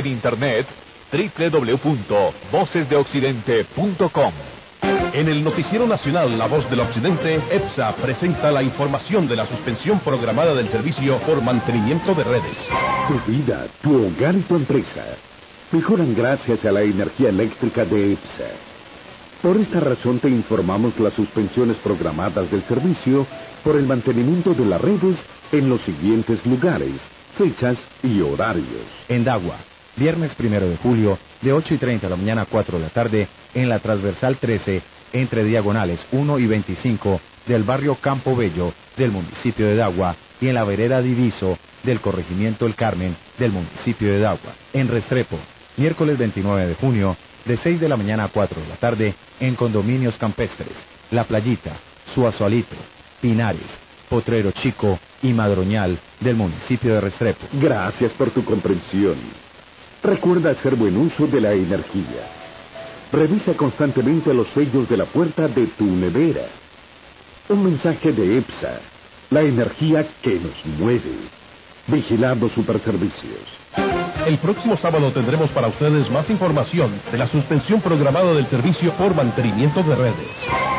En internet, www.vocesdeoccidente.com. En el Noticiero Nacional La Voz del Occidente, EPSA presenta la información de la suspensión programada del servicio por mantenimiento de redes. Tu vida, tu hogar y tu empresa mejoran gracias a la energía eléctrica de EPSA. Por esta razón te informamos las suspensiones programadas del servicio por el mantenimiento de las redes en los siguientes lugares, fechas y horarios. En Dagua, viernes 1 de julio, de 8:30 de la mañana a 4 de la tarde, en la transversal 13, entre diagonales 1 y 25 del barrio Campo Bello del municipio de Dagua y en la vereda Diviso del corregimiento El Carmen del municipio de Dagua. En Restrepo, miércoles 29 de junio, de 6 de la mañana a 4 de la tarde, en condominios campestres, La Playita, Suazualito, Pinares, Potrero Chico y Madroñal del municipio de Restrepo. Gracias por tu comprensión. Recuerda hacer buen uso de la energía. Revisa constantemente los sellos de la puerta de tu nevera. Un mensaje de EPSA, la energía que nos mueve. Vigilando Superservicios. El próximo sábado tendremos para ustedes más información de la suspensión programada del servicio por mantenimiento de redes.